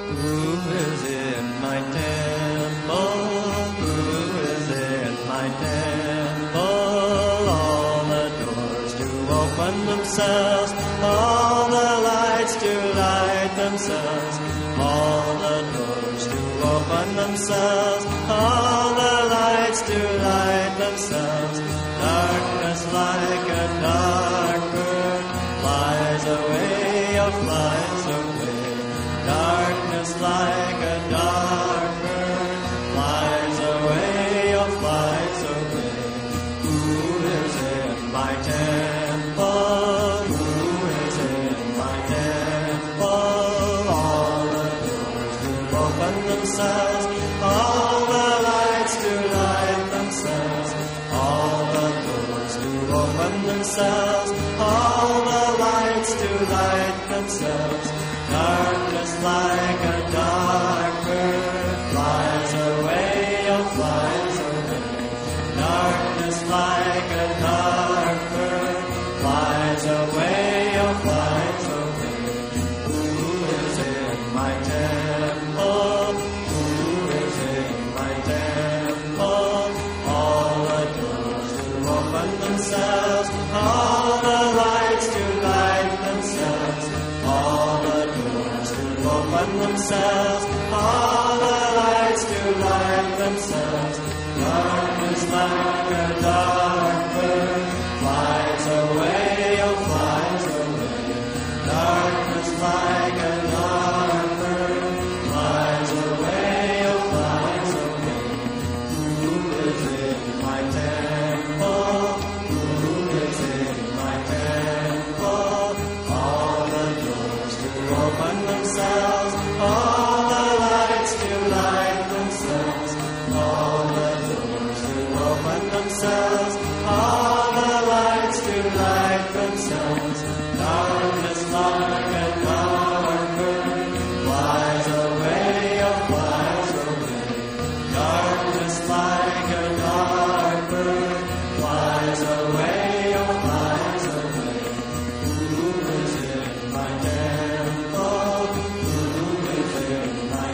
Who is in my temple? Who is in my temple? All the doors do open themselves, all the lights do light themselves, all the doors do open themselves, all the lights do light themselves. Darkness like a dark bird flies away, oh flies away. Darkness like a dark bird flies away, oh flies away. Who is in my temple? Who is in my temple? All the doors do open themselves, all the lights do light themselves, all the doors do open themselves, all the lights do light themselves. Darkness like a dark bird flies away, oh flies away. Darkness like a dark bird flies away, oh flies away. Who is in my temple? Who is in my temple? All the doors do open themselves, all the lights do light themselves, all the doors do open themselves, all the lights do light themselves. Darkness like a dark bird flies away, oh flies away. Darkness like a dark bird flies away, oh flies away. Who is in my temple? Who is in my temple? All the doors do open themselves, all the lights do light themselves, all the doors do open themselves, all the lights do light themselves. Darkness like a dark bird flies away, oh flies away. Darkness like a dark bird flies away, oh flies away. Who is in my temple? Who is in my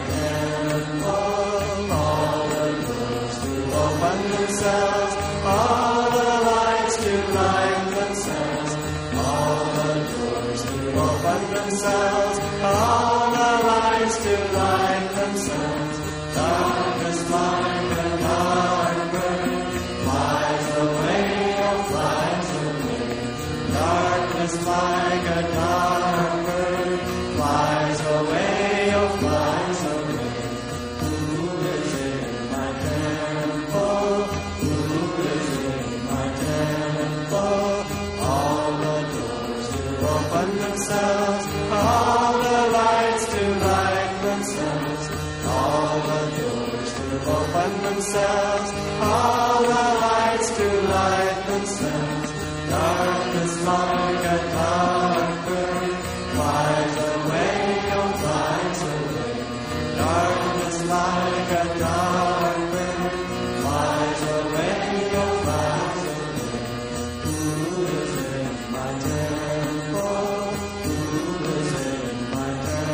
temple? All the doors do open themselves, all the lights do light themselves, all the doors do open themselves, all the lights do light themselves. Darkness like a dark bird flies away, oh flies away. Darkness like a dark bird flies away, oh flies away. Who is in my temple? Who is in my temple? All the doors do open themselves, all the lights do light themselves, all the doors do open themselves, all the lights do light themselves. Darkness like a dark bird flies away, oh flies away. Darkness like a dark bird flies away, oh flies away. Who is in my temple? Who is in my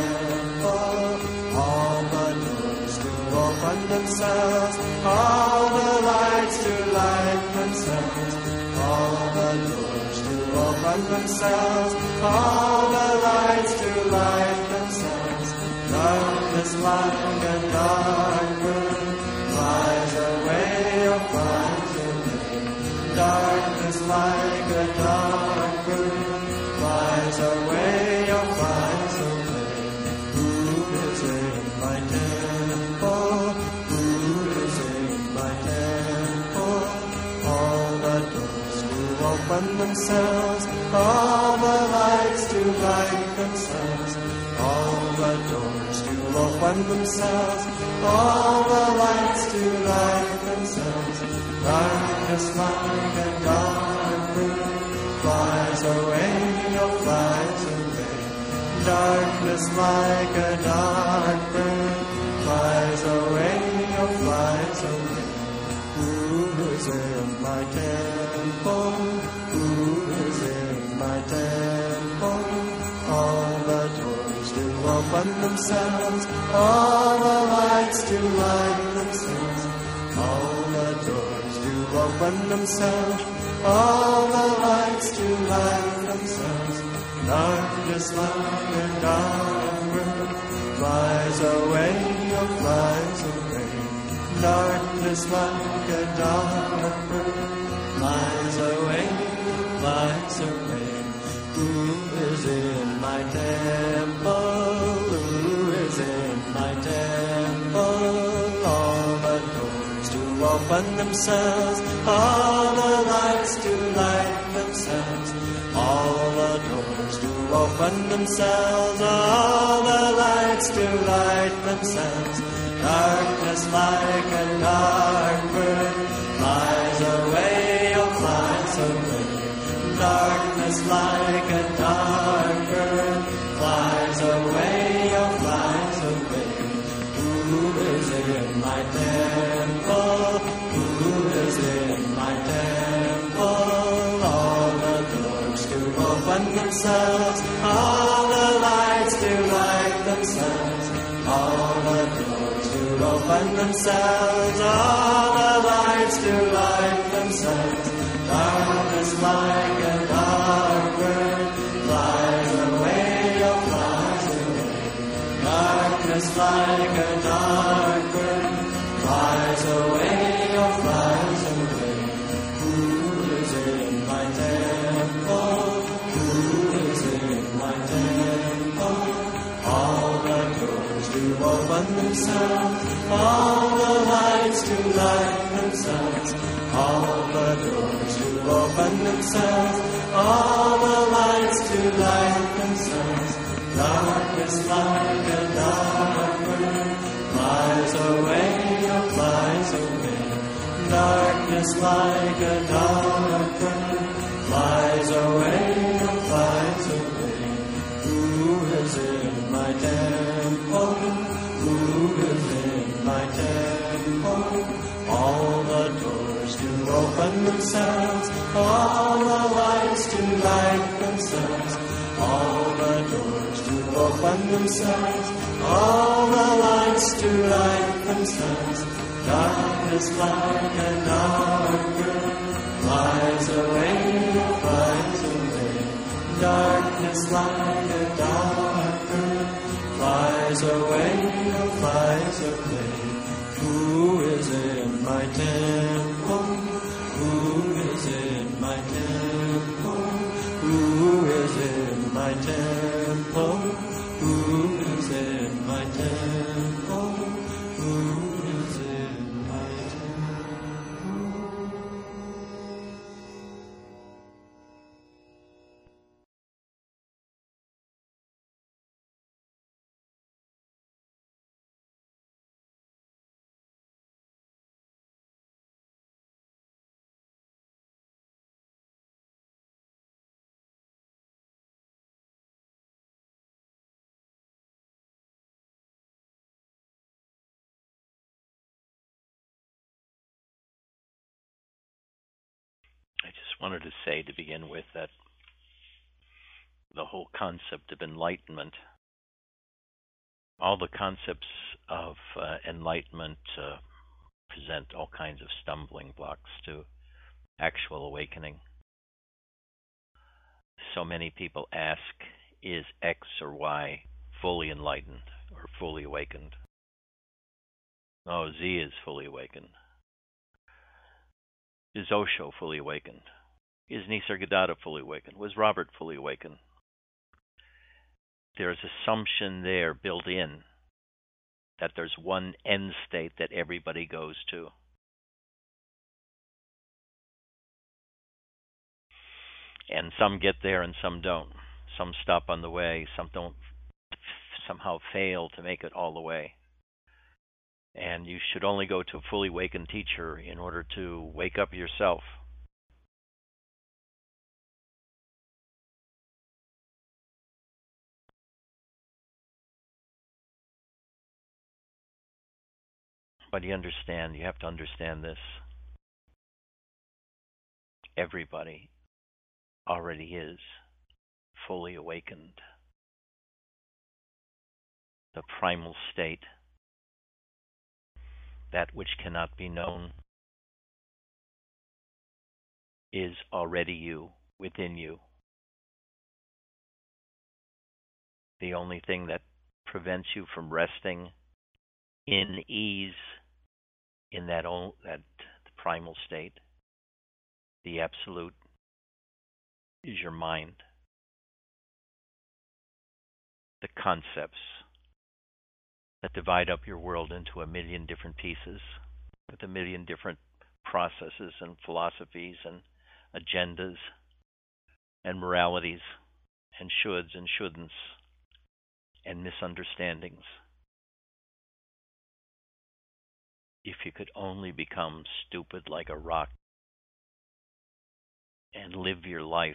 temple? All the doors do open themselves, all the lights do light themselves, all the doors do open themselves, all the lights do light themselves. Darkness like a dark bird flies away, oh flies away. Darkness like a dark bird flies away, oh flies away. Who is in my temple? Who is in my temple? All the doors do open themselves, all the lights do light themselves, all the doors do open themselves, all the lights do light themselves. Darkness like a dark bird flies away, oh flies away. Darkness like a dark bird flies away, oh flies away. Who is in my temple? Who is in my temple? All the doors do open themselves, all the lights to light themselves, all the doors to open themselves, all the lights to light themselves. Darkness like a dark bird flies away, oh flies away. Darkness like a dark bird flies away, flies away. Who is in my temple? Who is in my temple? All the doors to open themselves, all the lights to light themselves, all the doors to open themselves, all the lights to light themselves. Darkness like a dark bird flies away, oh flies away. Darkness like a dark bird flies away, oh flies away. Who is in my temple? Who is in my temple? All the doors to open themselves, all the lights to light themselves, all the doors to open themselves, all the lights to light themselves. Darkness like a dark bird flies away, oh flies away. Darkness like a dark bird flies away, oh flies away. Who is in my temple? Who is in my temple? All the doors to open themselves, all the lights to light themselves, all the doors to open themselves, all the lights to light themselves. Darkness like a dark bird flies away, oh flies away. Darkness like a dark bird flies away, oh flies away. Who is in my temple? Who is in my temple? All the doors to open themselves, all the lights to light themselves, all the doors to open themselves, all the lights to light themselves. Darkness like a dark bird flies away, flies away. Darkness like a dark bird flies away, flies away. Who is in my temple? Who is in my temple? Who is in my temple? Who is in my temple? Who is in my temple? I just wanted to say to begin with that the whole concept of enlightenment, all the concepts of enlightenment present all kinds of stumbling blocks to actual awakening. So many people ask, is X or Y fully enlightened or fully awakened? Oh, Z is fully awakened. Is Osho fully awakened? Is Nisargadatta fully awakened? Was Robert fully awakened? There's assumption there built in that there's one end state that everybody goes to. And some get there and some don't. Some stop on the way, some don't somehow fail to make it all the way. And you should only go to a fully awakened teacher in order to wake up yourself. But you have to understand this. Everybody already is fully awakened. the primal state, that which cannot be known, is already you, within you. The only thing that prevents you from resting in ease in that primal state, the absolute, is your mind. The concepts that divide up your world into a million different pieces with a million different processes and philosophies and agendas and moralities and shoulds and shouldn'ts and misunderstandings. If you could only become stupid like a rock and live your life,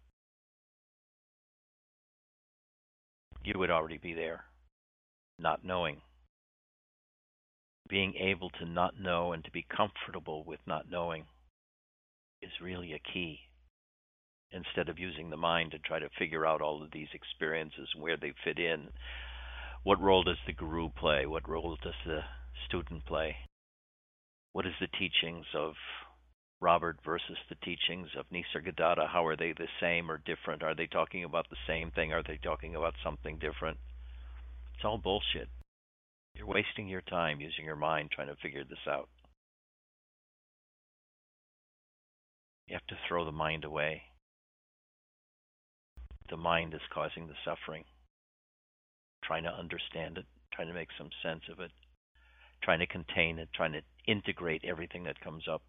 you would already be there, not knowing. Being able to not know and to be comfortable with not knowing is really a key. Instead of using the mind to try to figure out all of these experiences and where they fit in, what role does the guru play? What role does the student play? What is the teachings of Robert versus the teachings of Nisargadatta? How are they the same or different? Are they talking about the same thing? Are they talking about something different? It's all bullshit. You're wasting your time using your mind trying to figure this out. You have to throw the mind away. The mind is causing the suffering. Trying to understand it, trying to make some sense of it, trying to contain it, trying to integrate everything that comes up.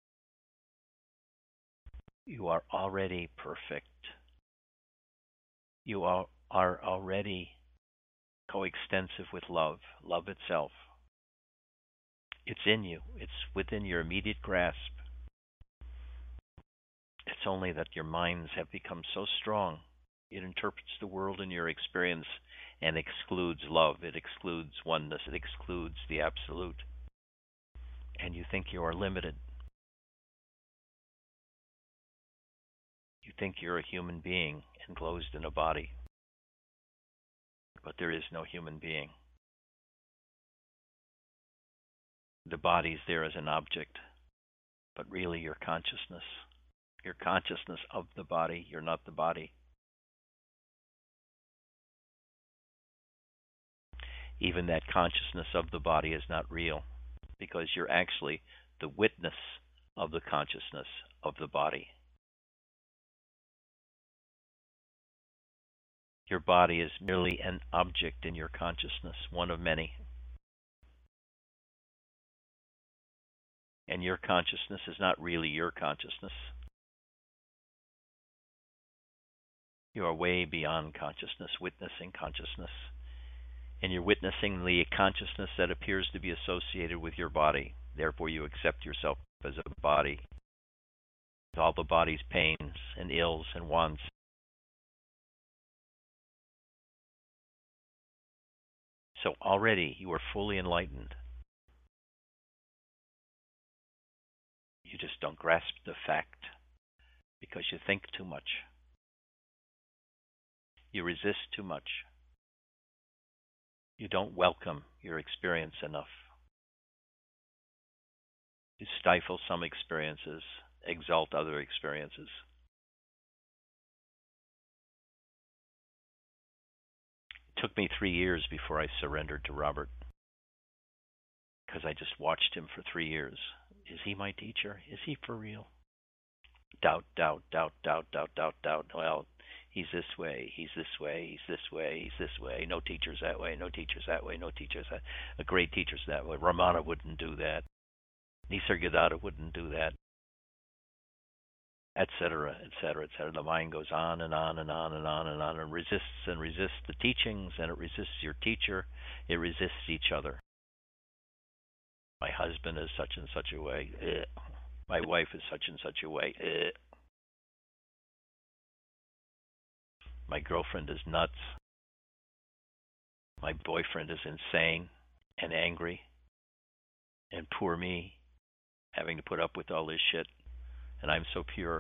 You are already perfect. You are already coextensive with love, love itself. It's in you. It's within your immediate grasp. It's only that your minds have become so strong. It interprets the world and your experience and excludes love. It excludes oneness. It excludes the absolute. And you think you are limited. You think you're a human being enclosed in a body. But there is no human being. The body's there as an object, but really your consciousness. Your consciousness of the body. You're not the body. Even that consciousness of the body is not real, because you're actually the witness of the consciousness of the body. Your body is merely an object in your consciousness, one of many. And your consciousness is not really your consciousness. You are way beyond consciousness, witnessing consciousness. And you're witnessing the consciousness that appears to be associated with your body. Therefore, you accept yourself as a body, with all the body's pains and ills and wants. So already you are fully enlightened. You just don't grasp the fact because you think too much. You resist too much. You don't welcome your experience enough. You stifle some experiences, exalt other experiences. It took me 3 years before I surrendered to Robert, because I just watched him for 3 years. Is he my teacher? Is he for real? Doubt, doubt, doubt, doubt, doubt, doubt, doubt. Well, he's this way, he's this way, he's this way, he's this way. No teacher's that way, no teacher's that way, no teacher's that. A great teacher's that way. Ramana wouldn't do that. Nisargadatta wouldn't do that. Etc., etc., etc. The mind goes on and on and on and on and on and resists the teachings, and it resists your teacher. It resists each other. My husband is such and such a way. My wife is such and such a way. My girlfriend is nuts. My boyfriend is insane and angry. And poor me, having to put up with all this shit. And I'm so pure.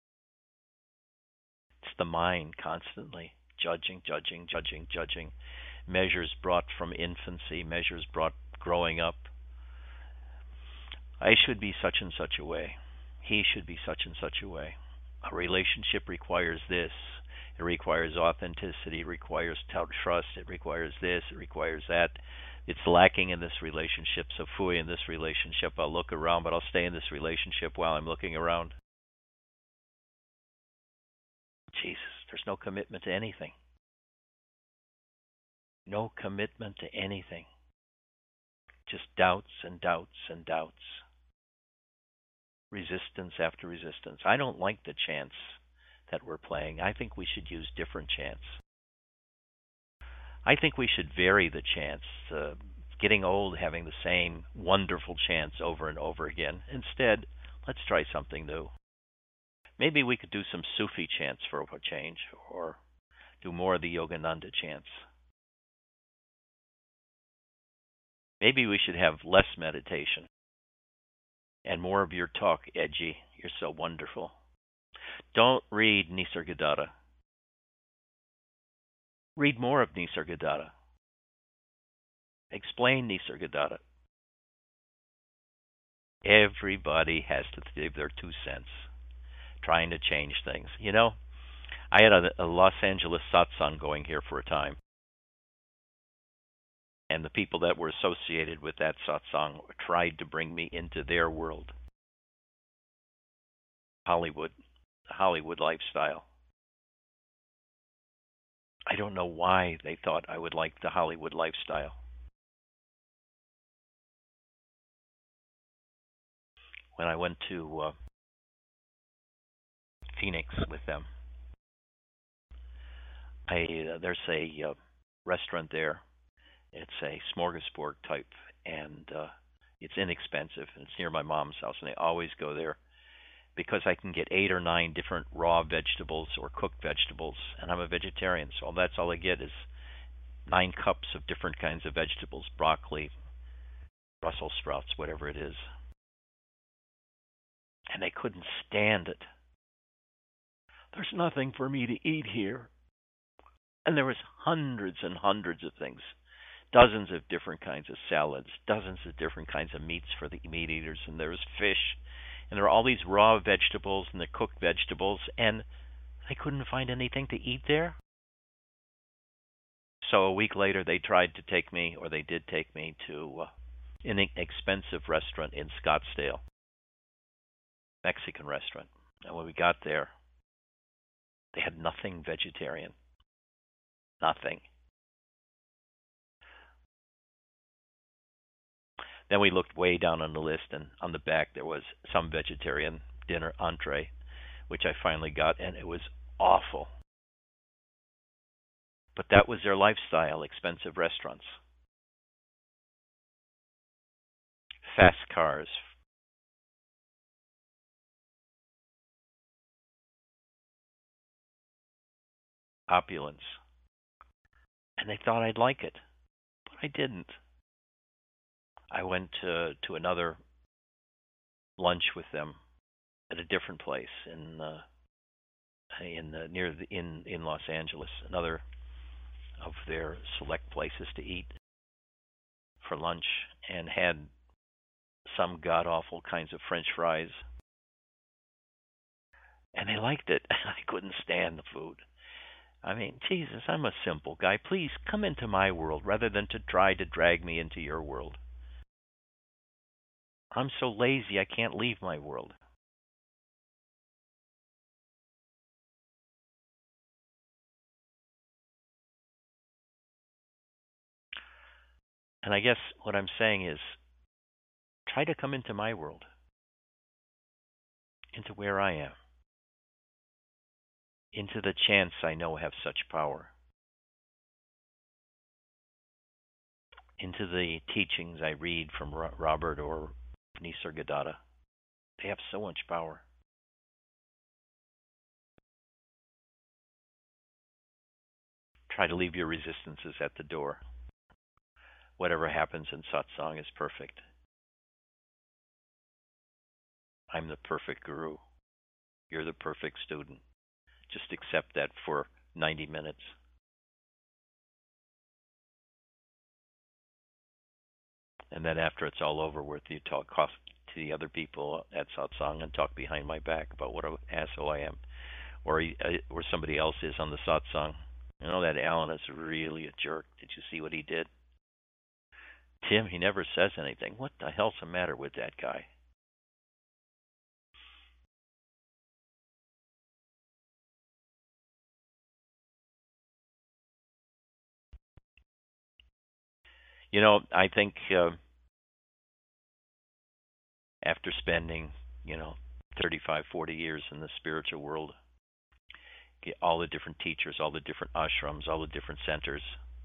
It's the mind constantly judging, judging, judging, judging. measures brought from infancy, measures brought growing up. I should be such and such a way. He should be such and such a way. A relationship requires this. It requires authenticity. It requires trust. It requires this. It requires that. It's lacking in this relationship, so fooey in this relationship. I'll look around, but I'll stay in this relationship while I'm looking around. Jesus, there's no commitment to anything. No commitment to anything. Just doubts and doubts and doubts. Resistance after resistance. I don't like the chants that we're playing. I think we should use different chants. I think we should vary the chants. Getting old having the same wonderful chants over and over again. Instead, let's try something new. Maybe we could do some Sufi chants for a change, or do more of the Yogananda chants. Maybe we should have less meditation and more of your talk, Edgy. You're so wonderful. Don't read Nisargadatta. Read more of Nisargadatta. Explain Nisargadatta. Everybody has to give their 2 cents trying to change things. You know, I had a Los Angeles satsang going here for a time. And the people that were associated with that satsang tried to bring me into their world. Hollywood, the Hollywood lifestyle. I don't know why they thought I would like the Hollywood lifestyle. When I went to Phoenix with them, there's a restaurant there. It's a smorgasbord type, and it's inexpensive. It's near my mom's house, and I always go there because I can get 8 or 9 different raw vegetables or cooked vegetables, and I'm a vegetarian, so that's all I get is 9 cups of different kinds of vegetables, broccoli, Brussels sprouts, whatever it is. And they couldn't stand it. There's nothing for me to eat here. And there was hundreds and hundreds of things. Dozens of different kinds of salads, dozens of different kinds of meats for the meat eaters, and there was fish, and there were all these raw vegetables and the cooked vegetables, and I couldn't find anything to eat there. So a week later, they tried to take me, or they did take me to an expensive restaurant in Scottsdale, Mexican restaurant. And when we got there, they had nothing vegetarian. Nothing. Then we looked way down on the list, and on the back there was some vegetarian dinner entree, which I finally got, and it was awful. But that was their lifestyle, expensive restaurants. Fast cars. Opulence. And they thought I'd like it, but I didn't. I went to another lunch with them at a different place in Los Angeles, another of their select places to eat for lunch, and had some god awful kinds of French fries, and they liked it. I couldn't stand the food. I mean, Jesus, I'm a simple guy. Please come into my world rather than to try to drag me into your world. I'm so lazy I can't leave my world. And I guess what I'm saying is, try to come into my world, into where I am, into the chants I know have such power, into the teachings I read from Robert or Nisargadatta. They have so much power. Try to leave your resistances at the door. Whatever happens in satsang is perfect. I'm the perfect guru. You're the perfect student. Just accept that for 90 minutes. And then after it's all over with, you talk to the other people at satsang and talk behind my back about what an asshole I am, or somebody else is on the satsang. You know that Alan is really a jerk. Did you see what he did? Tim, he never says anything. What the hell's the matter with that guy? You know, I think after spending, 35, 40 years in the spiritual world, all the different teachers, all the different ashrams, all the different centers,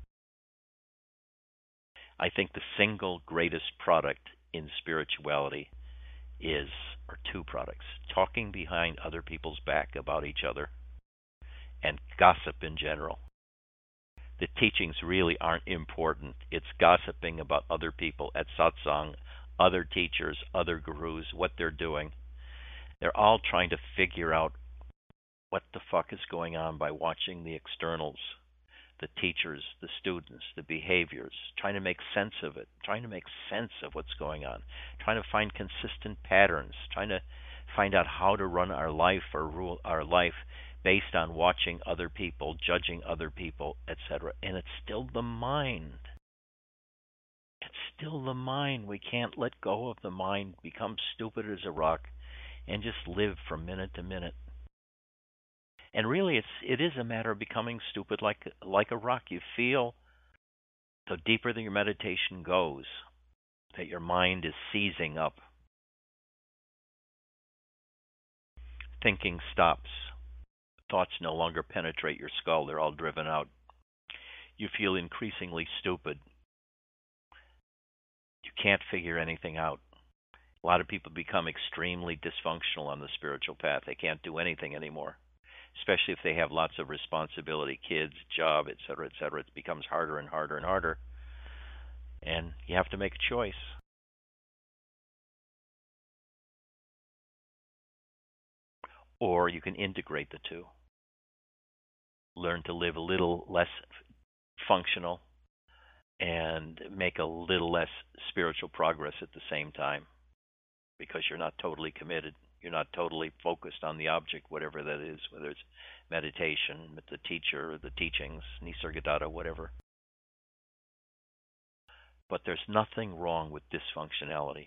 I think the single greatest product in spirituality is, or two products, talking behind other people's back about each other and gossip in general. The teachings really aren't important. It's gossiping about other people at satsang, other teachers, other gurus, what they're doing. They're all trying to figure out what the fuck is going on by watching the externals, the teachers, the students, the behaviors, trying to make sense of it, trying to make sense of what's going on, trying to find consistent patterns, trying to find out how to run our life or rule our life based on watching other people, judging other people, etc. And it's still the mind. It's still the mind. We can't let go of the mind, become stupid as a rock, and just live from minute to minute. And really, it is a matter of becoming stupid like a rock. You feel, the deeper that your meditation goes, that your mind is seizing up. Thinking stops. Thoughts no longer penetrate your skull. They're all driven out. You feel increasingly stupid. You can't figure anything out. A lot of people become extremely dysfunctional on the spiritual path. They can't do anything anymore, especially if they have lots of responsibility, kids, job, etc., etc. It becomes harder and harder and harder, and you have to make a choice. Or you can integrate the two. Learn to live a little less functional and make a little less spiritual progress at the same time, because you're not totally committed. You're not totally focused on the object, whatever that is, whether it's meditation, with the teacher, the teachings, Nisargadatta, whatever. But there's nothing wrong with dysfunctionality.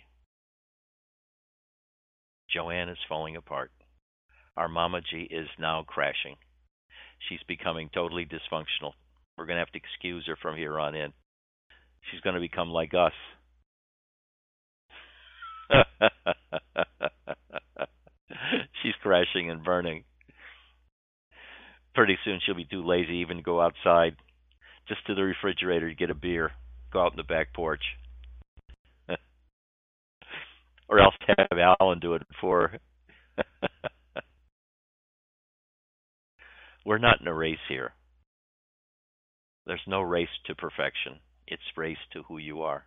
Joanne is falling apart. Our Mamaji is now crashing. She's becoming totally dysfunctional. We're going to have to excuse her from here on in. She's going to become like us. She's crashing and burning. Pretty soon she'll be too lazy even to go outside, just to the refrigerator to get a beer, go out in the back porch. Or else have Alan do it for her. We're not in a race here. There's no race to perfection. It's race to who you are.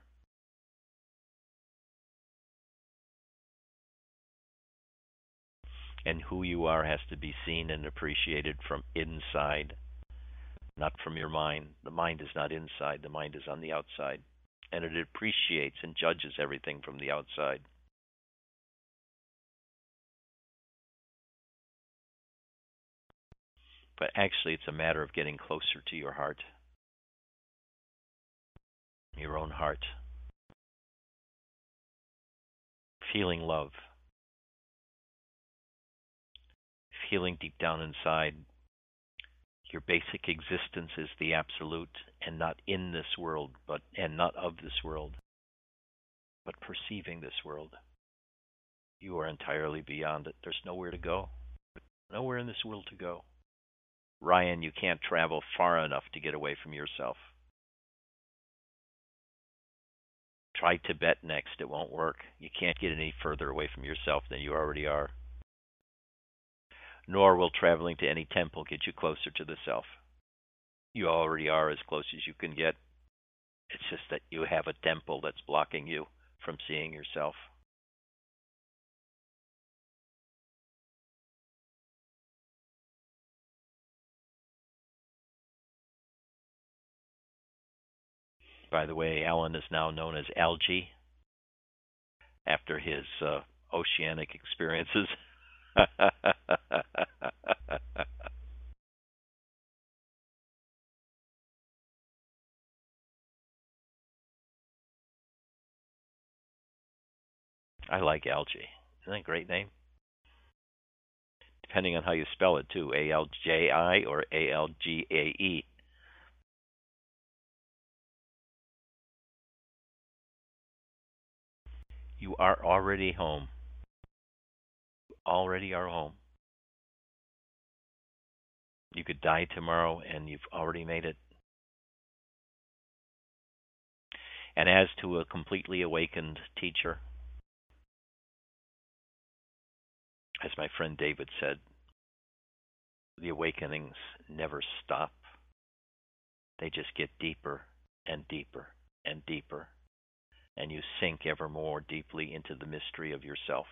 And who you are has to be seen and appreciated from inside, not from your mind. The mind is not inside, the mind is on the outside. And it appreciates and judges everything from the outside. But actually, it's a matter of getting closer to your heart, your own heart, feeling love, feeling deep down inside your basic existence is the absolute, and not in this world, and not of this world, but perceiving this world. You are entirely beyond it. There's nowhere to go. Nowhere in this world to go. Ryan, you can't travel far enough to get away from yourself. Try Tibet next. It won't work. You can't get any further away from yourself than you already are. Nor will traveling to any temple get you closer to the self. You already are as close as you can get. It's just that you have a temple that's blocking you from seeing yourself. By the way, Alan is now known as Algie after his oceanic experiences. I like Algie. Isn't that a great name? Depending on how you spell it, too. Alji or Algae. You are already home. Already are home. You could die tomorrow and you've already made it. And as to a completely awakened teacher, as my friend David said, the awakenings never stop. They just get deeper and deeper and deeper, and you sink ever more deeply into the mystery of yourself.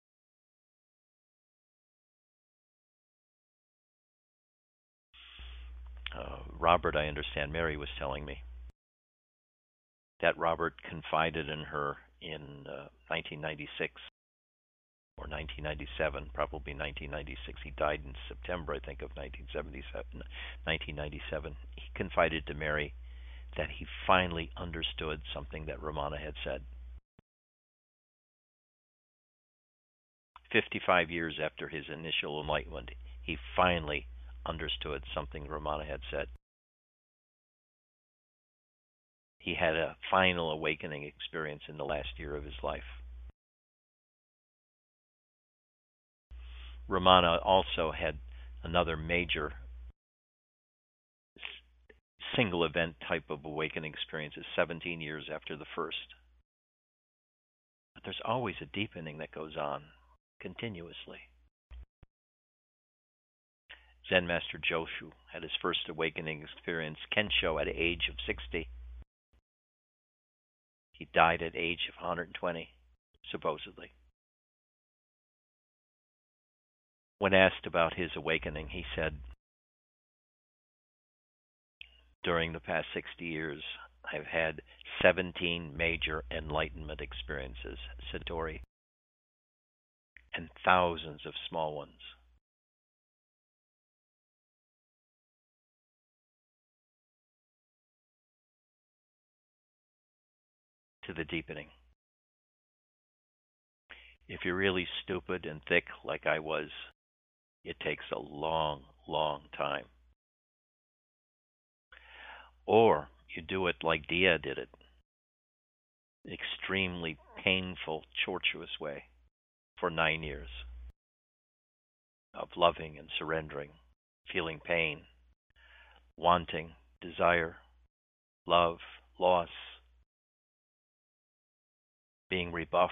Robert, I understand Mary was telling me that Robert confided in her in 1996 or 1997, probably 1996. He died in September, I think, of 1997. He confided to Mary that he finally understood something that Ramana had said. 55 years after his initial enlightenment, he finally understood something Ramana had said. He had a final awakening experience in the last year of his life. Ramana also had another major single event type of awakening experience 17 years after the first. But there's always a deepening that goes on continuously. Zen Master Joshu had his first awakening experience, Kensho, at the age of 60. He died at the age of 120, supposedly. When asked about his awakening, he said, during the past 60 years, I've had 17 major enlightenment experiences, Satori, and thousands of small ones. To the deepening. If you're really stupid and thick like I was, it takes a long, long time. Or you do it like Dia did it, extremely painful, tortuous way, for 9 years of loving and surrendering, feeling pain, wanting, desire, love, loss, being rebuffed.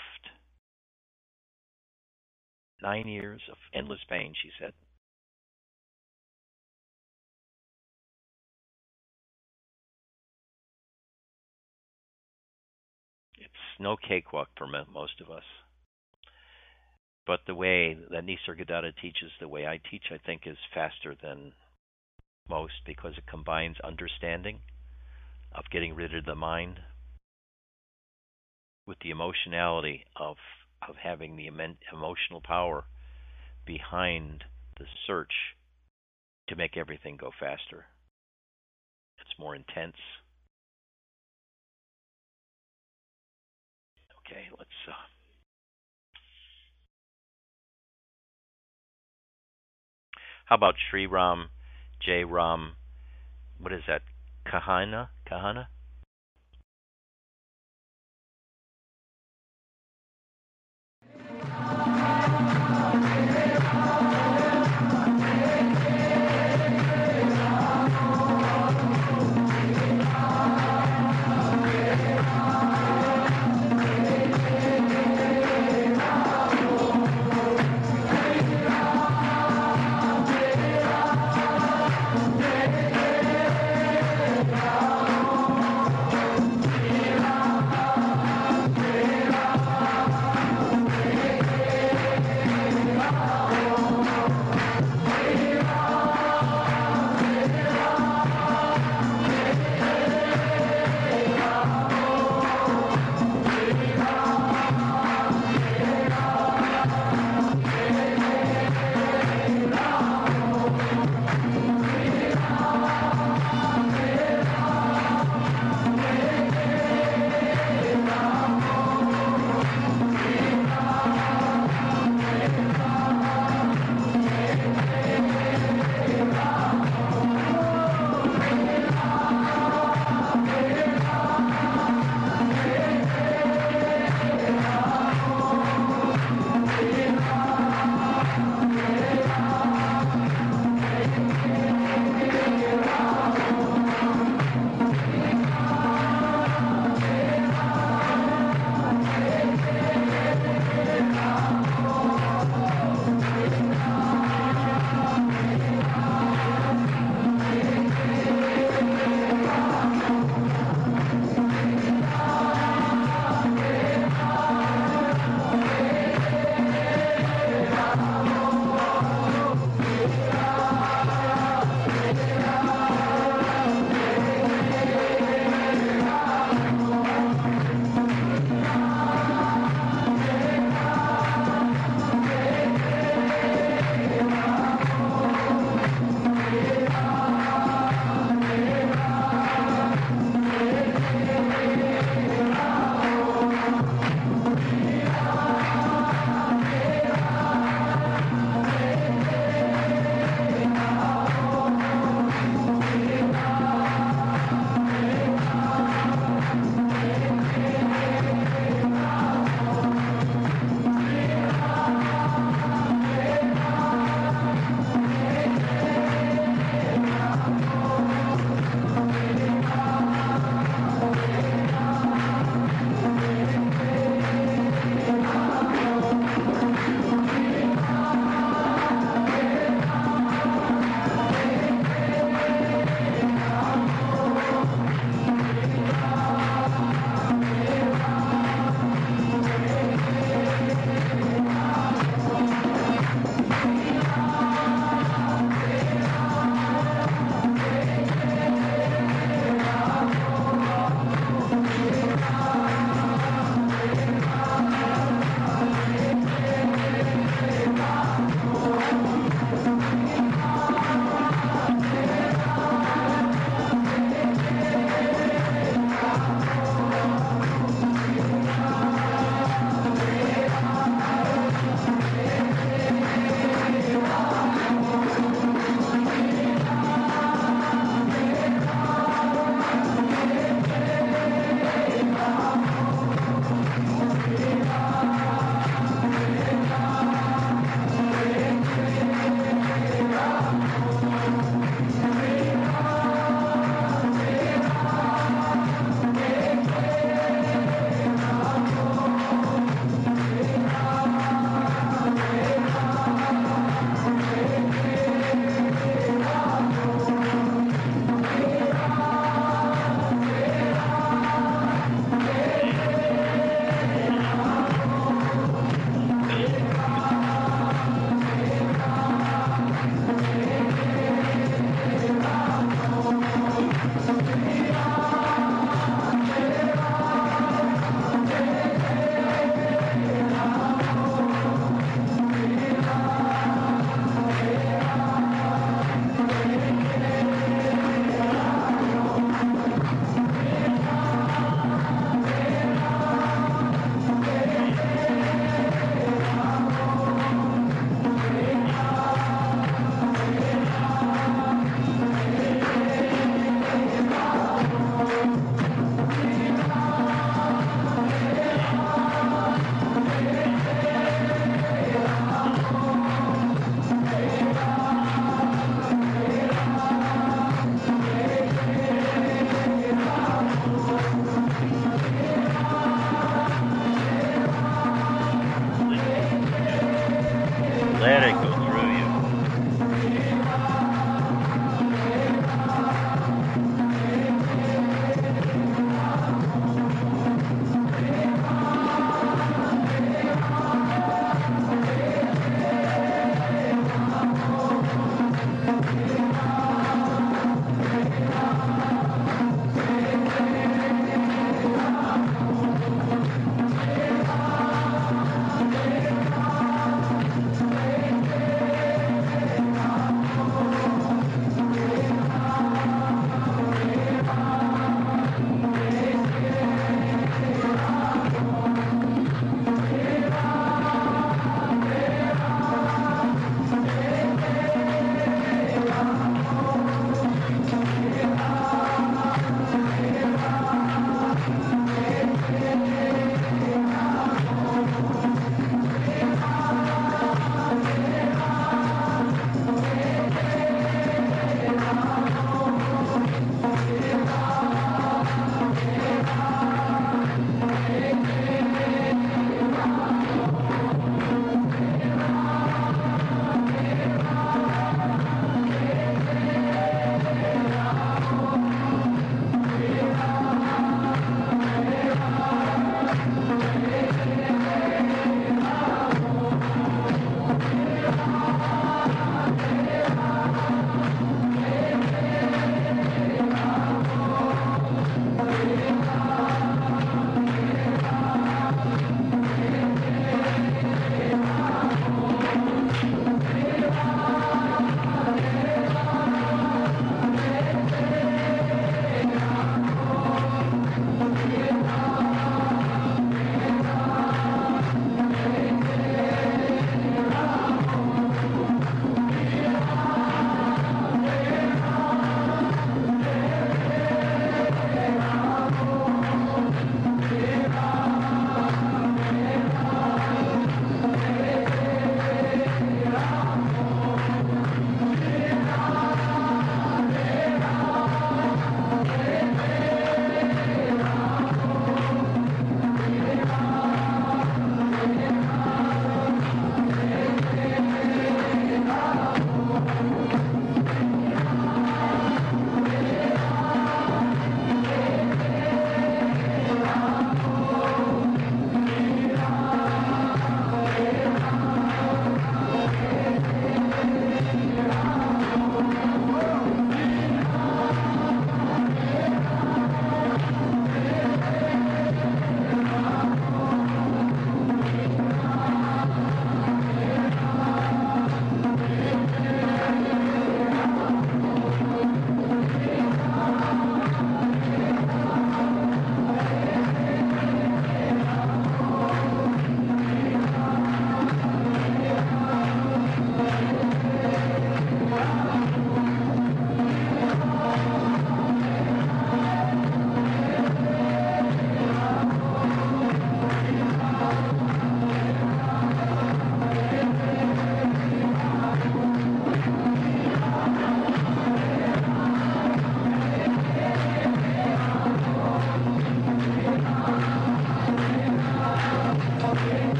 9 years of endless pain, she said. It's no cakewalk for most of us. But the way that Nisargadatta teaches, the way I teach, I think is faster than most because it combines understanding of getting rid of the mind with the emotionality of having the emotional power behind the search to make everything go faster. It's more intense. Okay, let's how about Sri Ram, J Ram, what is that? Kahana?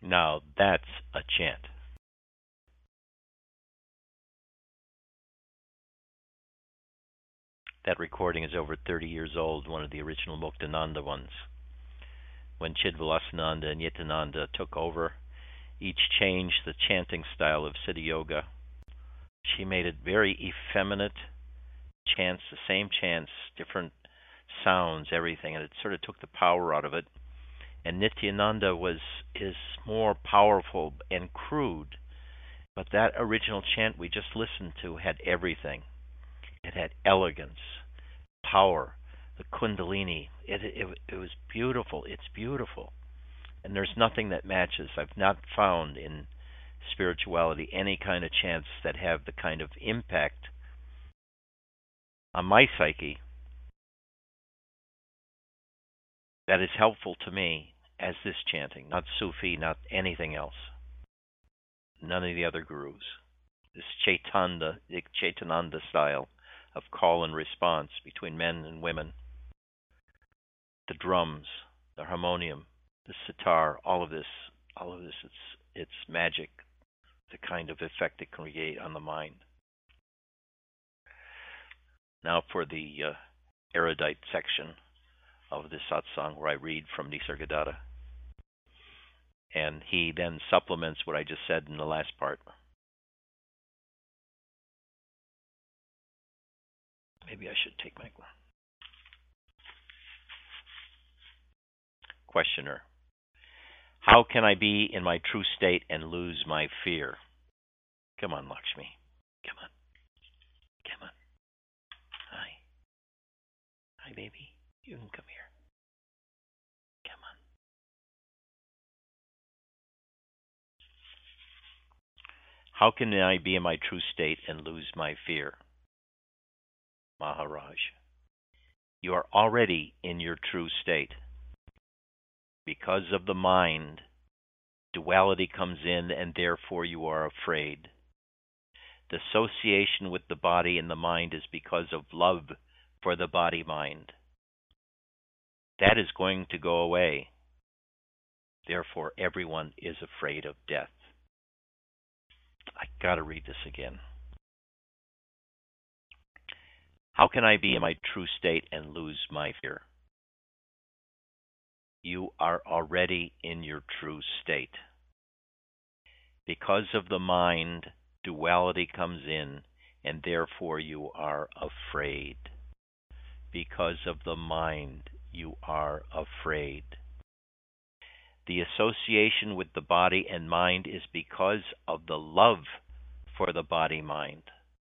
Now that's a chant. That recording is over 30 years old, one of the original Muktananda ones. When Chidvilasananda and Nityananda took over, each changed the chanting style of Siddha Yoga. She made it very effeminate chants, the same chants, different sounds, everything, and it sort of took the power out of it. And Nityananda is more powerful and crude, but that original chant we just listened to had everything. It had elegance, power, the Kundalini. It was beautiful. It's beautiful, and there's nothing that matches. I've not found in spirituality any kind of chants that have the kind of impact on my psyche that is helpful to me as this chanting, not Sufi, not anything else. None of the other gurus. This Chaitananda style of call and response between men and women. The drums, the harmonium, the sitar, all of this, it's magic, the kind of effect it can create on the mind. Now for the erudite section of this satsang where I read from Nisargadatta. And he then supplements what I just said in the last part. Maybe I should take my questioner. How can I be in my true state and lose my fear? Come on, Lakshmi. Come on. Come on. Hi. Hi, baby. You can come here. Come on. How can I be in my true state and lose my fear? Maharaj, you are already in your true state. Because of the mind, duality comes in and therefore you are afraid. The association with the body and the mind is because of love for the body-mind. That is going to go away. Therefore, everyone is afraid of death. I gotta read this again. How can I be in my true state and lose my fear? You are already in your true state. Because of the mind, duality comes in, and therefore you are afraid. Because of the mind, you are afraid. The association with the body and mind is because of the love for the body-mind.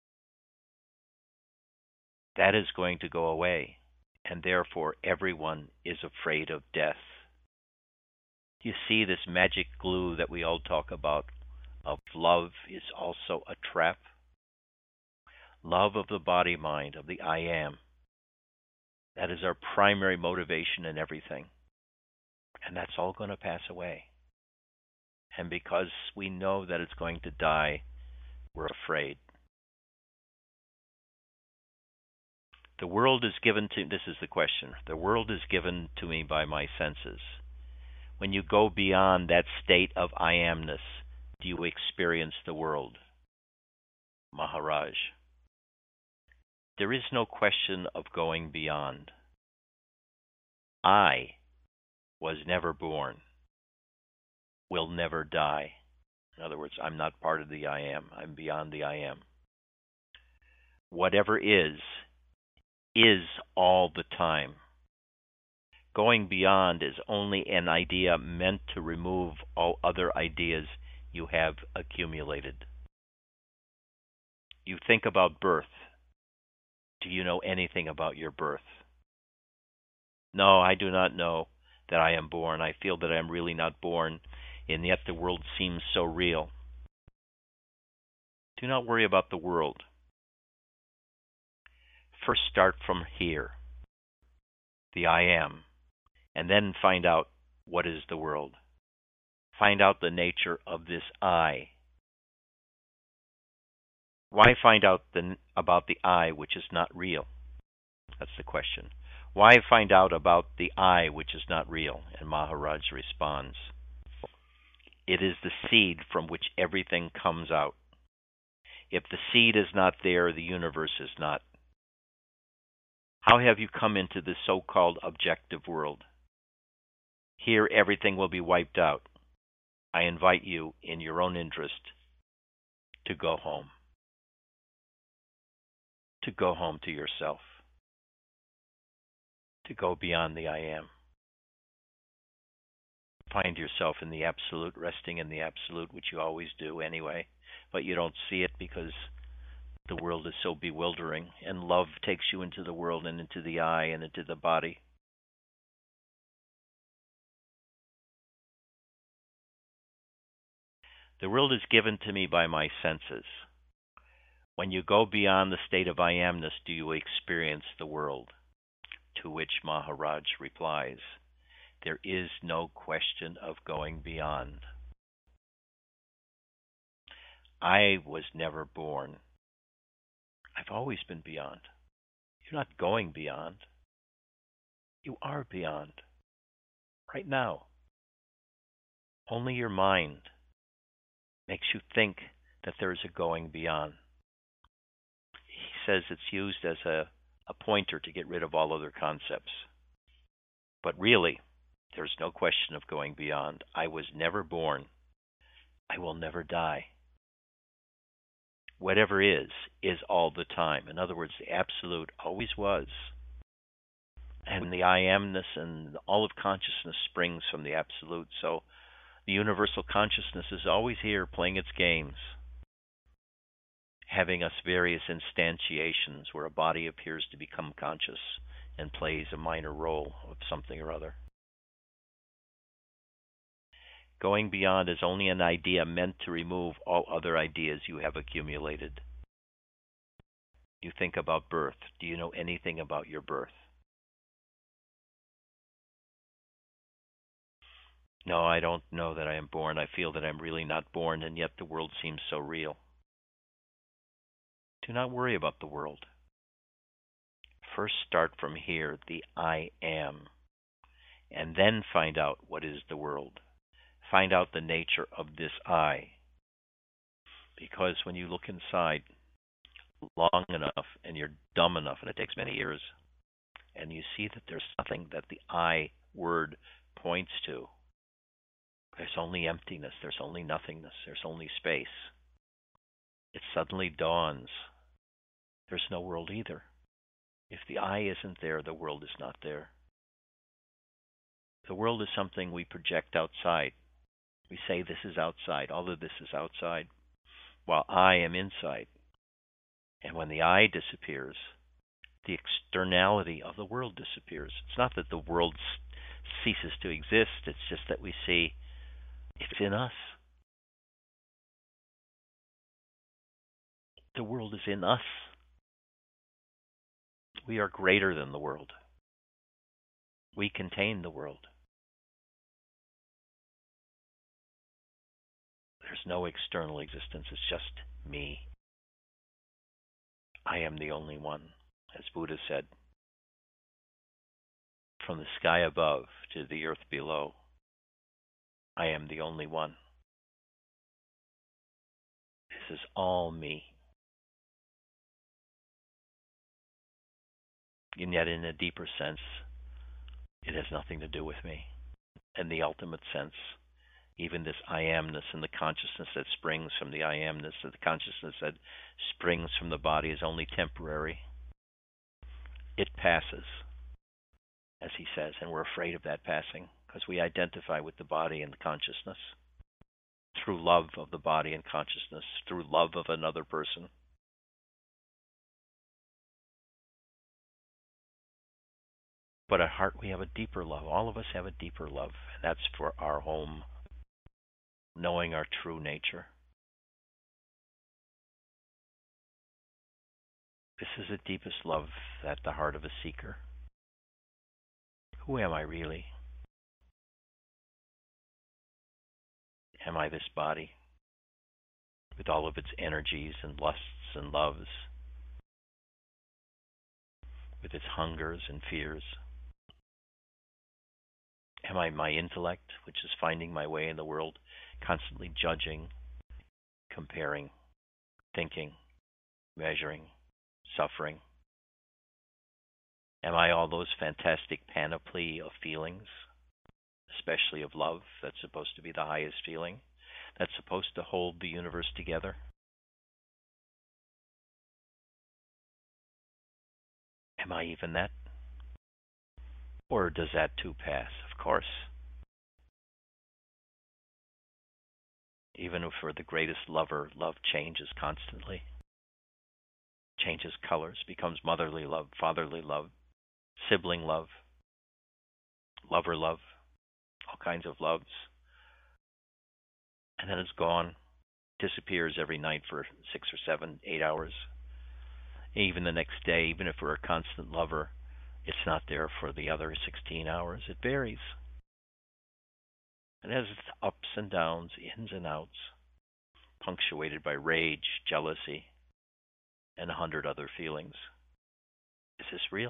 That is going to go away, and therefore everyone is afraid of death. You see, this magic glue that we all talk about of love is also a trap. Love of the body-mind, of the I am. That is our primary motivation in everything. And that's all going to pass away. And because we know that it's going to die, we're afraid. The world is given to, this is the question, the world is given to me by my senses. When you go beyond that state of I amness, do you experience the world? Maharaj, there is no question of going beyond. I was never born, will never die. In other words, I'm not part of the I am. I'm beyond the I am. Whatever is all the time. Going beyond is only an idea meant to remove all other ideas you have accumulated. You think about birth. Do you know anything about your birth? No, I do not know that I am born. I feel that I am really not born, and yet the world seems so real. Do not worry about the world. First start from here, the I am, and then find out what is the world. Find out the nature of this I. Why find out about the I which is not real? That's the question. Why find out about the I which is not real? And Maharaj responds, It is the seed from which everything comes out. If the seed is not there, the universe is not. How have you come into this so-called objective world? Here, everything will be wiped out. I invite you, in your own interest, to go home. To go home to yourself. To go beyond the I am. Find yourself in the absolute, resting in the absolute, which you always do anyway, but you don't see it because the world is so bewildering, and love takes you into the world and into the I and into the body. The world is given to me by my senses. When you go beyond the state of I amness, do you experience the world? To which Maharaj replies, there is no question of going beyond. I was never born. I've always been beyond. You're not going beyond. You are beyond. Right now. Only your mind makes you think that there is a going beyond. He says it's used as a pointer to get rid of all other concepts. But really, there's no question of going beyond. I was never born. I will never die. Whatever is all the time. In other words, the absolute always was. And the I amness and all of consciousness springs from the absolute. So the universal consciousness is always here playing its games, having us various instantiations where a body appears to become conscious and plays a minor role of something or other. Going beyond is only an idea meant to remove all other ideas you have accumulated. You think about birth. Do you know anything about your birth? No, I don't know that I am born. I feel that I'm really not born, and yet the world seems so real. Do not worry about the world. First start from here, the I am, and then find out what is the world. Find out the nature of this I. Because when you look inside long enough and you're dumb enough, and it takes many years, and you see that there's nothing that the I word points to, there's only emptiness, there's only nothingness, there's only space. It suddenly dawns, there's no world either. If the I isn't there, the world is not there. The world is something we project outside. We say this is outside, all of this is outside, while I am inside. And when the I disappears, the externality of the world disappears. It's not that the world ceases to exist, it's just that we see it's in us. The world is in us. We are greater than the world. We contain the world. There's no external existence. It's just me. I am the only one, as Buddha said. From the sky above to the earth below, I am the only one. This is all me. And yet, in a deeper sense, it has nothing to do with me. In the ultimate sense, even this I amness and the consciousness that springs from the I amness, the consciousness that springs from the body is only temporary. It passes, as he says, and we're afraid of that passing because we identify with the body and the consciousness through love of the body and consciousness, through love of another person. But at heart, we have a deeper love. All of us have a deeper love, and that's for our home, knowing our true nature. This is the deepest love at the heart of a seeker. Who am I really? Am I this body with all of its energies and lusts and loves, with its hungers and fears? Am I my intellect, which is finding my way in the world, constantly judging, comparing, thinking, measuring, suffering? Am I all those fantastic panoply of feelings, especially of love, that's supposed to be the highest feeling, that's supposed to hold the universe together? Am I even that? Or does that too pass? Of course. Even for the greatest lover, love changes constantly, changes colors, becomes motherly love, fatherly love, sibling love, lover love, all kinds of loves. And then it's gone, disappears every night for 6 or 7, 8 hours. Even the next day, even if we're a constant lover, it's not there for the other 16 hours. It varies. It has its ups and downs, ins and outs, punctuated by rage, jealousy, and 100 other feelings. Is this real?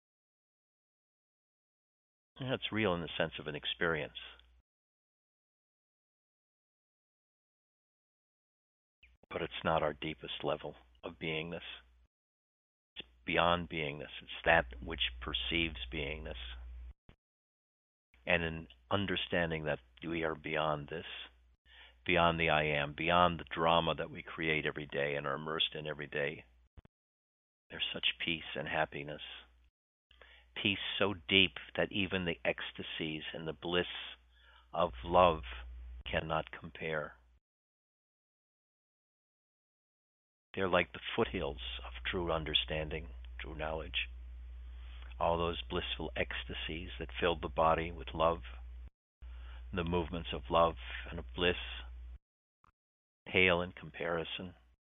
Yeah, it's real in the sense of an experience. But it's not our deepest level of beingness. It's beyond beingness. It's that which perceives beingness. And in understanding that we are beyond this, beyond the I am, beyond the drama that we create every day and are immersed in every day, there's such peace and happiness. Peace so deep that even the ecstasies and the bliss of love cannot compare. They're like the foothills of true understanding, true knowledge. All those blissful ecstasies that filled the body with love, the movements of love and of bliss, pale in comparison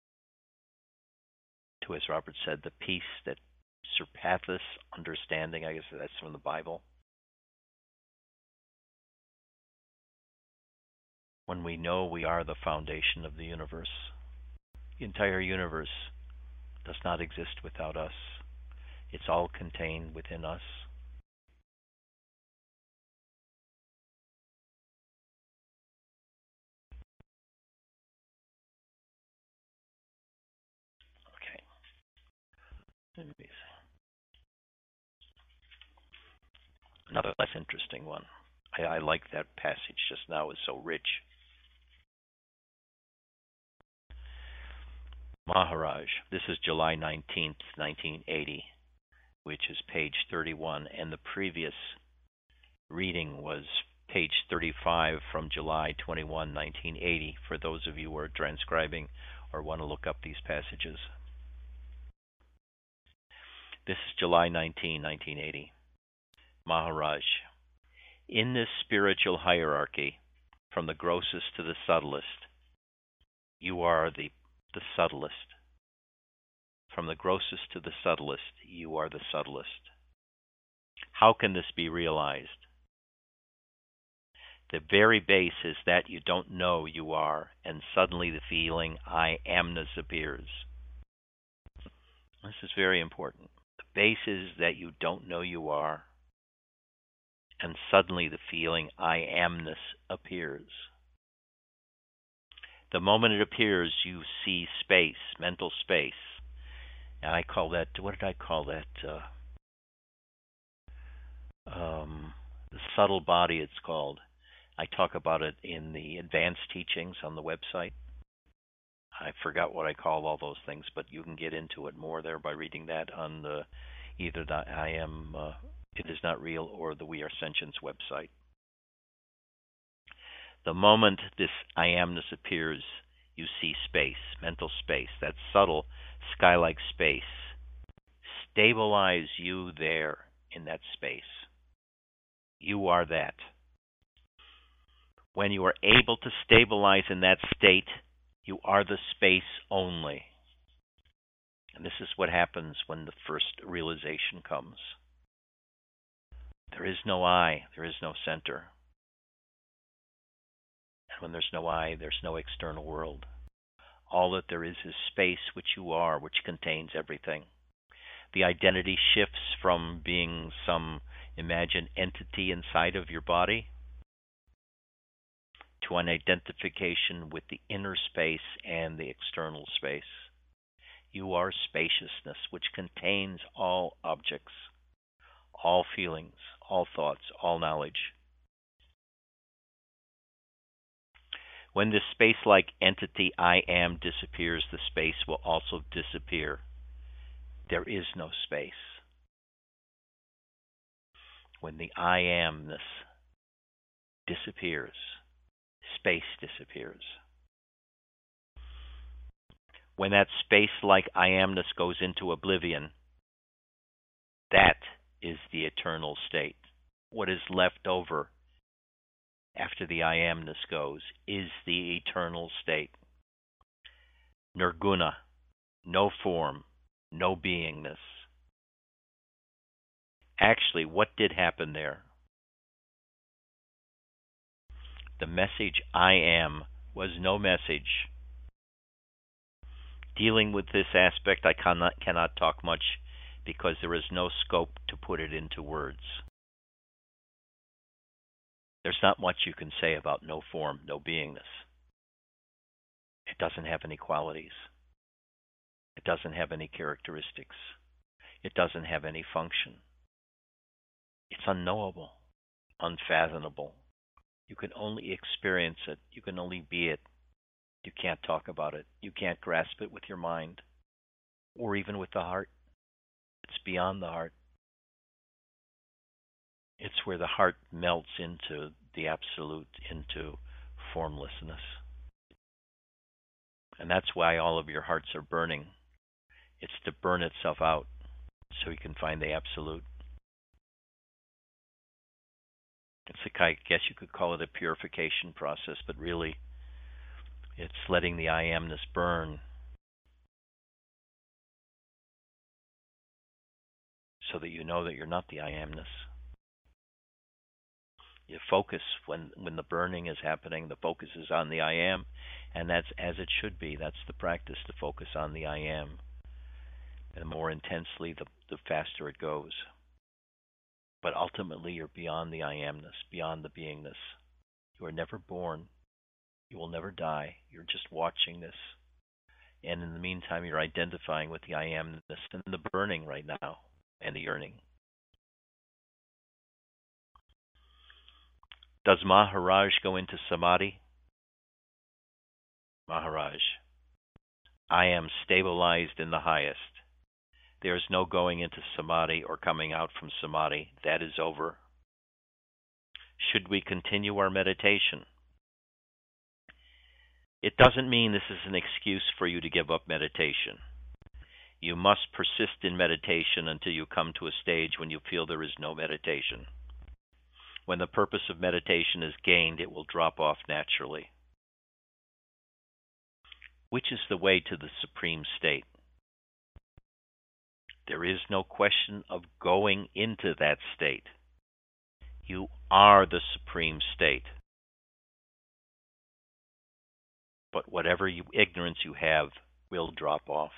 to, as Robert said, the peace that surpasseth understanding. I guess that's from the Bible. When we know we are the foundation of the universe, the entire universe does not exist without us. It's all contained within us. Okay. Let me see. Another less interesting one. I like that passage just now, it's so rich. Maharaj, this is July 19th, 1980, which is page 31, and the previous reading was page 35 from July 21, 1980, for those of you who are transcribing or want to look up these passages. This is July 19, 1980. Maharaj, in this spiritual hierarchy, from the grossest to the subtlest, you are the subtlest. From the grossest to the subtlest, you are the subtlest. How can this be realized? The very base is that you don't know you are, and suddenly the feeling I amness appears. This is very important. The base is that you don't know you are, and suddenly the feeling I amness appears. The moment it appears, you see space, mental space. And I call that, what did I call that? The subtle body, it's called. I talk about it in the advanced teachings on the website. I forgot what I call all those things, but you can get into it more there by reading that on either the It Is Not Real or the We Are Sentience website. The moment this I amness appears, you see space, mental space, that subtle sky-like space. Stabilize you there in that space. You are that. When you are able to stabilize in that state, you are the space only. And this is what happens when the first realization comes. There is no I, there is no center. And when there's no I, there's no external world. All that there is space, which you are, which contains everything. The identity shifts from being some imagine entity inside of your body, to an identification with the inner space and the external space. You are spaciousness, which contains all objects, all feelings, all thoughts, all knowledge. When this space-like entity I am disappears, the space will also disappear. There is no space. When the I amness disappears, space disappears. When that space-like I amness goes into oblivion, that is the eternal state. What is left over after the I amness goes is the eternal state. Nirguna, no form, no beingness. Actually, what did happen there? The message I am was no message. Dealing with this aspect, I cannot talk much because there is no scope to put it into words. There's not much you can say about no form, no beingness. It doesn't have any qualities. It doesn't have any characteristics. It doesn't have any function. It's unknowable, unfathomable. You can only experience it. You can only be it. You can't talk about it. You can't grasp it with your mind or even with the heart. It's beyond the heart. It's where the heart melts into the absolute, into formlessness. And that's why all of your hearts are burning. It's to burn itself out so you can find the absolute. I guess you could call it a purification process, but really it's letting the I amness burn so that you know that you're not the I amness. You focus when the burning is happening, the focus is on the I am, and that's as it should be. That's the practice, to focus on the I am. And the more intensely, the faster it goes. But ultimately, you're beyond the I amness, beyond the beingness. You are never born. You will never die. You're just watching this. And in the meantime, you're identifying with the I amness and the burning right now and the yearning. Does Maharaj go into samadhi? Maharaj, I am stabilized in the highest. There is no going into samadhi or coming out from samadhi. That is over. Should we continue our meditation? It doesn't mean this is an excuse for you to give up meditation. You must persist in meditation until you come to a stage when you feel there is no meditation. When the purpose of meditation is gained, it will drop off naturally. Which is the way to the supreme state? There is no question of going into that state. You are the supreme state. But whatever ignorance you have will drop off.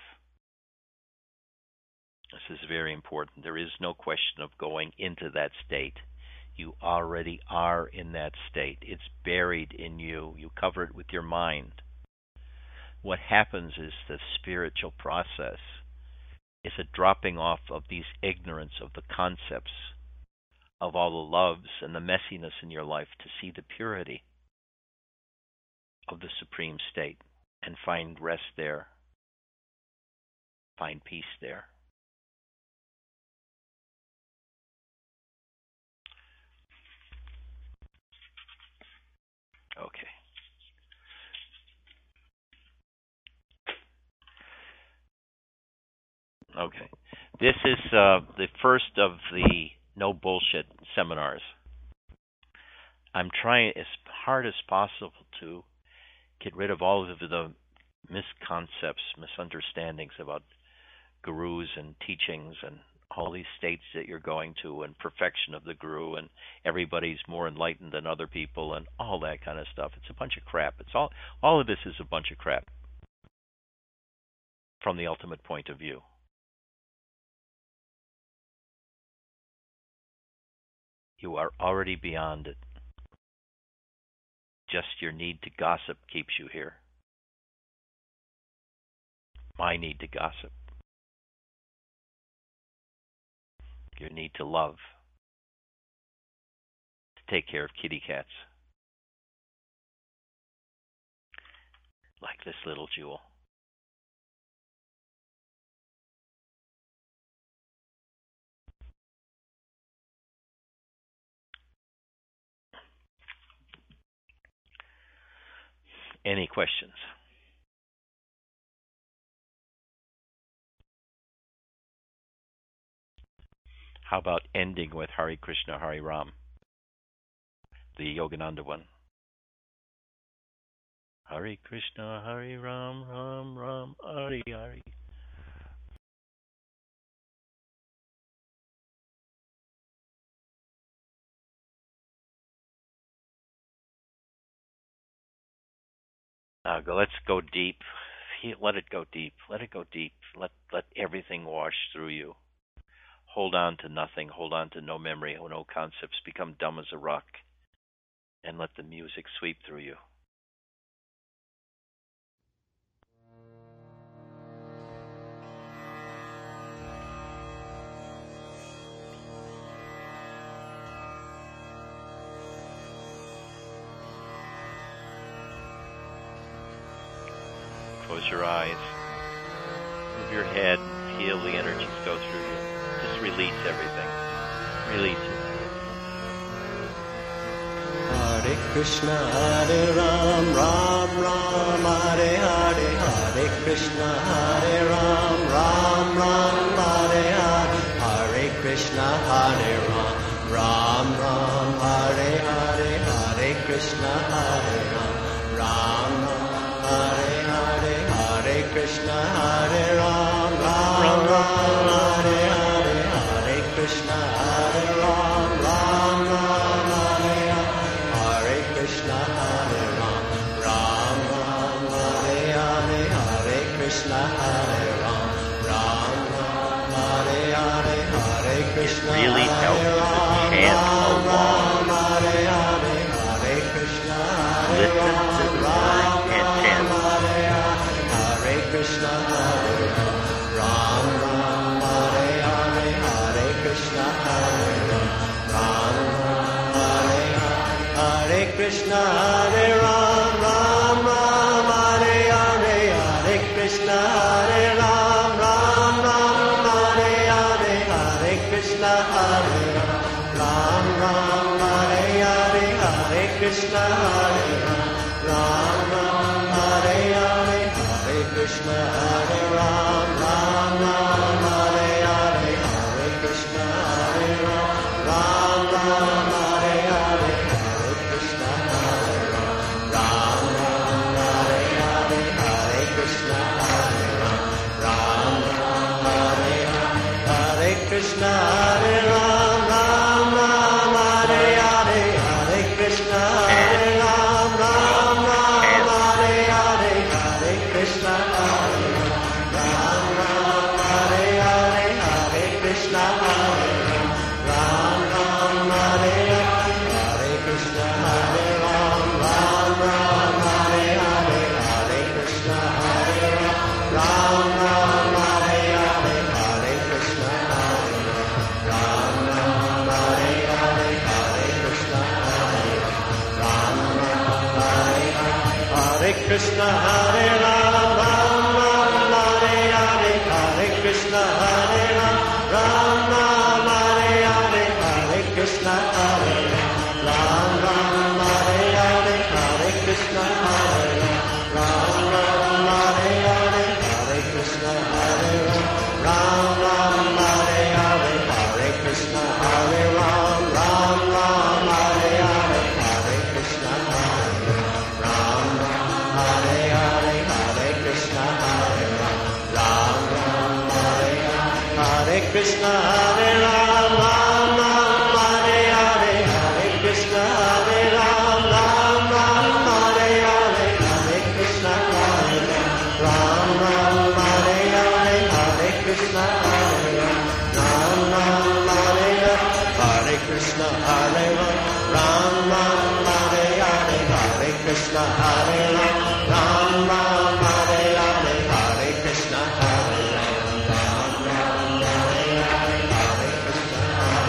This is very important. There is no question of going into that state. You already are in that state. It's buried in you. You cover it with your mind. What happens is the spiritual process is a dropping off of these ignorance of the concepts, of all the loves and the messiness in your life, to see the purity of the supreme state and find rest there, find peace there. Okay. Okay. This is the first of the no bullshit seminars. I'm trying as hard as possible to get rid of all of the misconcepts, misunderstandings about gurus and teachings and all these states that you're going to, and perfection of the guru, and everybody's more enlightened than other people, and all that kind of stuff. It's a bunch of crap. It's all of this is a bunch of crap from the ultimate point of view. You are already beyond it. Just your need to gossip keeps you here. My need to gossip. Your need to love. To take care of kitty cats. Like this little jewel. Any questions? How about ending with Hare Krishna, Hare Ram? The Yogananda one. Hare Krishna, Hare Ram, Ram Ram, Hare Hare. Let's go deep. Let it go deep. Let it go deep. Let everything wash through you. Hold on to nothing. Hold on to no memory, no concepts. Become dumb as a rock. And let the music sweep through you. Close your eyes. Move your head. Feel the energies go through you. Just release everything. Release it. Hare Krishna, Hare Ram, Ram Ram, Hare Hare, Hare Krishna, Hare Ram, Ram Ram, Hare Hare, Hare Krishna, Hare Ram, Ram Ram, Hare Hare, Hare Krishna, Hare Ram, Ram Ram, Hare Hare, Hare Krishna, Hare Ram, Ram Ram, Hare Hare, Hare Krishna, Hare Ram, Ram Ram, Hare Hare Krishna, Hare Ram, Ram Ram, Hare Hare, Hare Krishna, Hare Ram, Ram Ram, Hare Hare, Hare Krishna, Really helps to chant along. Hare Hare, Hare Krishna, Listen to the words and chant. Hare Krishna, Hare Ram, Ram Hare Hare, Hare Krishna, Hare Ram, Hare Hare Krishna, Hare Ram, Ram Ram, Hare Hare, Hare Krishna, Hare Ram, Ram Ram, Hare Hare, Hare Krishna, Hare Ram, Ram Hare Hare, Hare Krishna, Hare Ram, Ram Hare Hare, Hare Krishna, Hare Ram, Ram Ram, Hare Hare, Hare Krishna, Hare Ram, Ram Hare Hare, Hare Krishna, Hare Ram, Ram Hare Hare, Hare Krishna, Hare Ram, Ram Hare Hare, Hare Krishna, Hare Ram, Ram Ram Hare Hare, Hare Krishna, Hare Ram, Ram Ram Hare Hare, Hare Krishna, Hare Ram, Ram Hare Hare, Hare Krishna, Hare Ram, Ram Hare Hare, Hare Krishna, Hare Ram, Ram Ram Hare Hare, Hare Krishna, Hare Ram, Ram Hare Hare, Hare Krishna, Hare Ram, Ram Hare Hare, Hare Krishna, Hare Ram, Ram Hare Hare, Hare Krishna, Hare Ram, Ram Ram Hare Hare, Hare Krishna, Hare Ram, Ram Ram Hare Hare, Hare Krishna, Hare Ram, Ram Hare Hare, Hare Krishna, Hare Ram, Ram Hare Hare, Hare Krishna, Hare Ram, Ram Hare Hare, Hare Krishna, Hare Ram, Ram Ram Hare Hare, Hare Krishna, Hare Ram, Ram Hare Hare, Hare Krishna, Hare Ram, Ram Hare Hare, Hare Krishna, Hare Ram, Ram Ram Hare Hare, Hare Krishna, Hare Ram, Ram Ram Hare Hare, Hare Krishna, Hare Ram, Ram Hare Hare, Hare Krishna, Hare Ram, Ram Ram Hare Hare, Hare Krishna, Hare Krishna, Hare Ram, Ram Ram, Hare Hare, Hare Krishna, Hare Ram, Ram Ram, Hare Hare, Hare Krishna,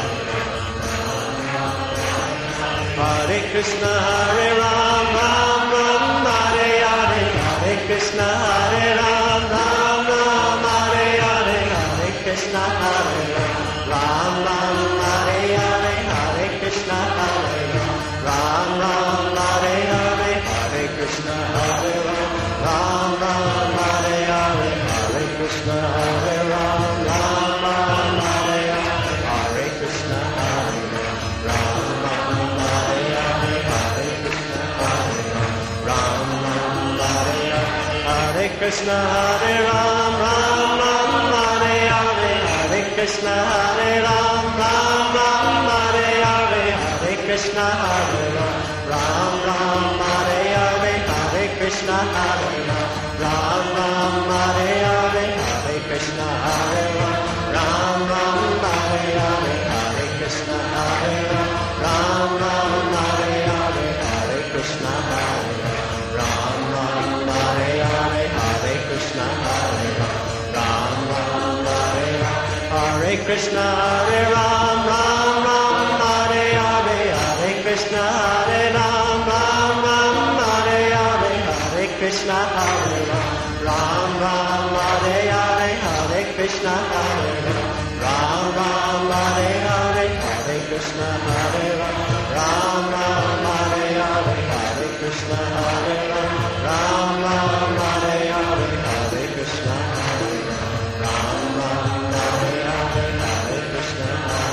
Hare Krishna, Hare Ram, Ram Ram, Hare Hare, Hare Krishna, Hare Ram, Ram Ram, Hare Hare, Hare Krishna, Hare Ram, Ram Ram, Hare Hare, Hare Krishna, Hare Ram, Ram Ram, Hare Hare, Hare Krishna, Hare Ram, Ram Ram, Hare Hare, Hare Krishna, Hare Ram, Ram Ram, Hare Hare, Hare Krishna, Hare Ram, Ram Ram, Hare Hare, Hare Krishna, Hare Ram, Ram Ram, Hare Hare, Hare Krishna, Hare Ram, Ram Ram, Hare Hare, Hare Krishna, Hare Ram, Ram Ram, Hare Hare, Hare Krishna, Hare Ram, Ram Ram, Hare Hare, Hare Krishna, Hare Ram, Ram Ram, Hare Hare, Hare Krishna, Hare Ram, Ram Ram, Hare Hare, Hare Krishna, Hare Ram, Ram Ram, Hare Hare, Hare Krishna, Hare Ram, Ram Ram, Hare Hare, Hare Krishna, Hare Ram, Ram Ram, Hare Hare, Hare Krishna, Hare Ram, Ram Ram, Hare Hare, Hare Krishna, Hare Ram, Ram Ram, Hare Hare, Hare Krishna, Hare Ram, Ram Ram, Hare Hare, Hare Krishna, Hare Ram, Ram Ram, Hare Hare, Hare Krishna, Hare Ram, Ram Ram, Hare Hare, Hare Krishna, Hare Ram, Ram Ram, Hare Hare, Hare Krishna, Hare Ram, Ram Ram, Hare Hare, Hare Krishna,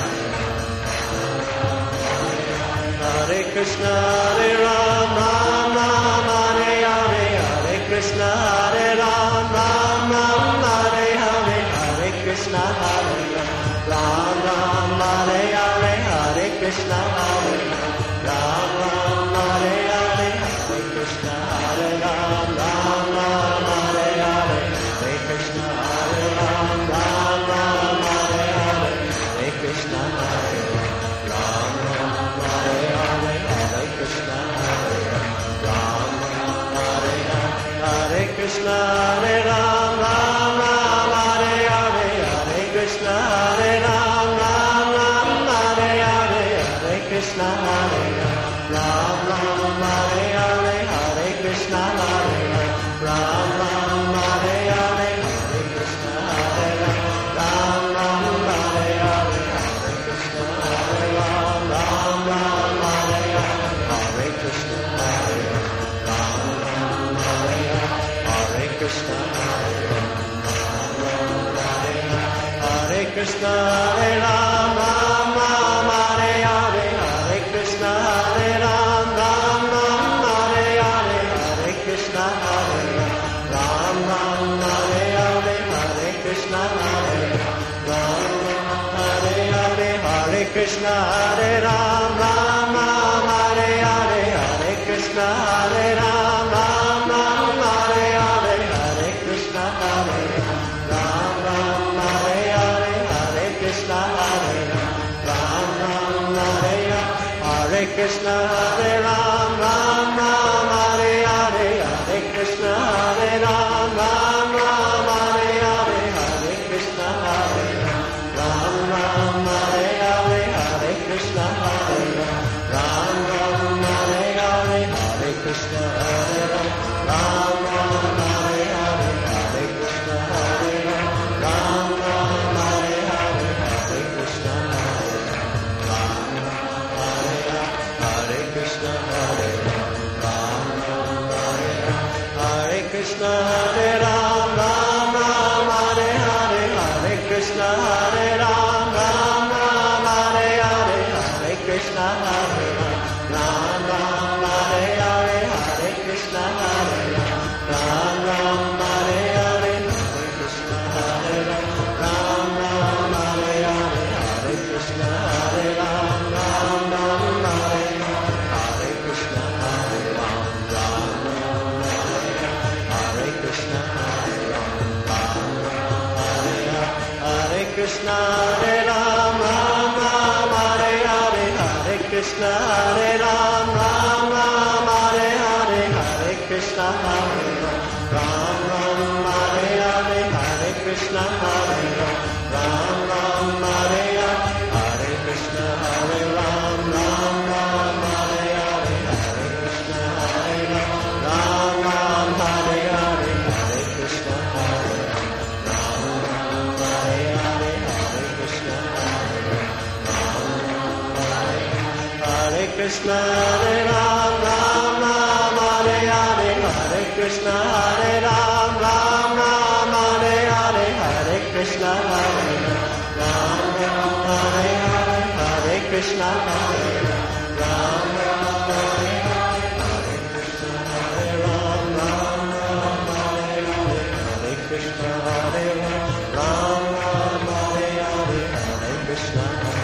Hare Krishna, Hare Ram, Ram Ram, Hare Hare, Hare Krishna, Hare Ram, Ram Ram, Hare Hare, Hare Krishna, Hare Ram, Ram Ram, Hare Hare, Hare Krishna, Hare Ram, Ram Ram, Hare Hare, Hare Krishna, Hare Ram, Ram Ram, Hare Hare, Hare Krishna, Hare Ram, Ram Ram, Hare Hare, Hare Krishna, Hare Ram, Ram Ram, Hare Hare, Hare Krishna, Hare Ram, Ram Ram, Hare Hare, Hare Krishna, Hare Ram, Ram Ram, Hare Hare, Hare Krishna, Hare Ram, Ram Ram, Hare Hare, Hare Krishna, Hare Ram, Ram Ram, Hare Hare, Hare Krishna, Hare Ram, Ram Ram, Hare Hare, Hare Krishna, Hare Ram, Ram Ram, Hare Hare, Hare Krishna, Hare Ram, Ram Ram, Hare Hare, Hare Krishna, Hare Ram, Ram Ram, Hare Hare, Hare Krishna, Hare Ram, Ram Ram, Hare Hare, Hare Krishna, Hare Ram, Ram Ram, Hare Hare, Hare Krishna, Hare Ram, Ram Ram, Hare Hare, Hare Krishna, Hare Ram, Ram Ram, Hare Hare, Hare Krishna, Hare Ram, Ram Ram, Hare Hare, Hare Krishna, Hare Ram, Ram Ram, Hare Hare, Hare Krishna, Hare Ram, Ram Ram, Hare Hare, Hare Krishna, Hare Ram, Ram Ram, Hare Hare, Hare Krishna, Hare Ram, Ram Ram, Hare Hare, Hare Krishna, Hare Ram, Ram Ram, Hare Hare, Hare Krishna, Hare Ram, Ram Ram, Hare Hare, Hare Krishna, Hare Ram, Ram Ram, Hare Hare, Hare Krishna, Hare Ram, Ram Ram, Hare Hare, Hare Krishna, Hare Ram, Ram Ram, Hare Hare, Hare Krishna, Hare Ram, Ram Ram, Hare Hare, Hare Krishna, Hare Ram, Ram Ram, Hare Hare, Hare Krishna, Hare Ram, Ram Ram, Hare Hare, Hare Krishna, Hare Ram, Ram Ram, Hare Hare, Hare Krishna, Hare Ram, Ram Ram, Hare Hare, Hare Krishna, Hare Ram, Ram Ram, Hare Hare, Hare Krishna, Hare Ram, Ram Ram, Hare Hare, Hare Krishna, Hare Ram, Ram Ram, Hare Hare, Hare Krishna, Hare Ram, Ram Ram, Hare Hare, Hare Krishna, Hare Ram, Ram Ram, Hare Hare, Hare Krishna, Hare Ram, Ram Ram, Hare Hare, Hare Krishna, Hare Ram, Ram Ram, Hare Hare, Hare Krishna, Hare Ram, Ram Ram, Hare Hare, Krishna Hare Ram Ram Ram Hare Hare Hare Krishna Hare Ram Ram Ram Hare Hare Hare Krishna Hare Ram Ram Hare Hare Hare Krishna Hare Ram Ram Hare Hare Hare Krishna Hare Ram Ram Ram Hare Hare Hare Krishna Hare Ram Ram Hare Hare Hare Krishna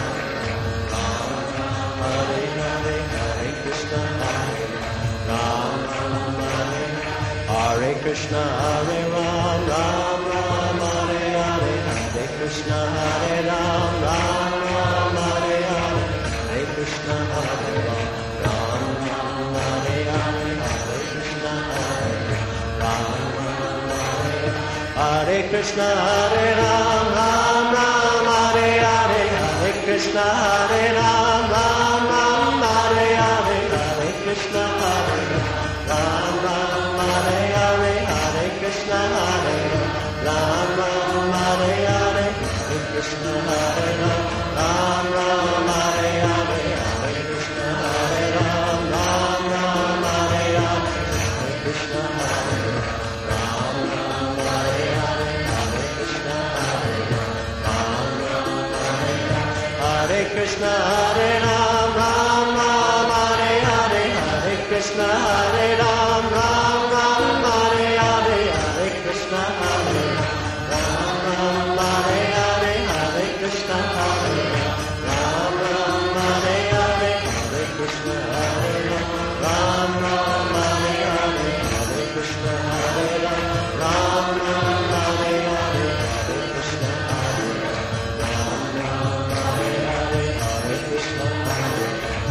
Hare Hare Hare Krishna Hare Ram Ram Hare Hare Krishna Hare Ram Ram Ram Hare Hare Hare Krishna Hare Ram Ram Ram Hare Hare Hare Krishna Hare Ram Ram Ram Hare Hare Hare Krishna Hare Ram Ram Hare Hare Krishna Hare Ram Ram Ram Hare Hare Hare Krishna Hare Ram Ram Ram Hare Hare Hare Krishna Hare Ram Ram Hare Hare Hare Krishna Hare Ram Ram Hare Hare Hare Krishna Hare Ram Ram Hare Hare Hare Krishna Hare Ram Ram Ram Hare Hare Hare Krishna Hare Ram Ram Hare Hare Hare Krishna Hare Ram Ram Hare Hare Krishna Hare Ram Ram Ram Hare Hare Hare Krishna Hare Ram Ram Ram Hare Hare Hare Krishna Hare Ram Ram Hare Hare Hare Krishna Hare Ram Ram Hare Hare Hare Krishna Hare Ram Ram Hare Hare Hare Krishna Hare Ram Ram Hare Hare Hare Krishna Hare Ram Ram Hare Hare Hare Krishna Hare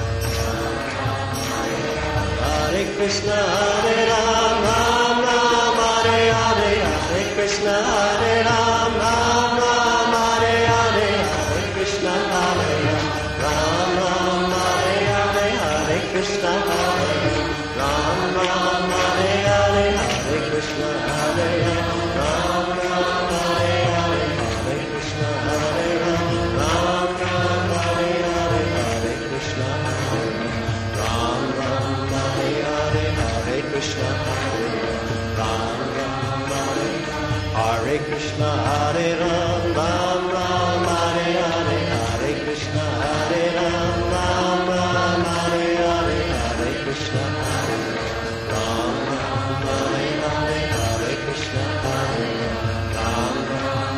Hare Krishna Hare Ram Ram Ram Hare Hare Hare Krishna Hare Ram Ram Ram Hare Hare Hare Krishna Hare Ram Ram Hare Hare Hare Krishna Hare Ram Ram Hare Hare Hare Krishna Hare Ram Ram Hare Hare Hare Krishna Hare Ram Ram Hare Hare Hare Krishna Hare Ram Ram Hare Hare Hare Krishna Hare Ram Ram Hare Hare Krishna Hare Ram Ram Ram Hare Hare Hare Krishna Hare Ram Ram Ram Hare Hare Hare Krishna Hare Ram Ram Hare Hare Hare Krishna Hare Ram Ram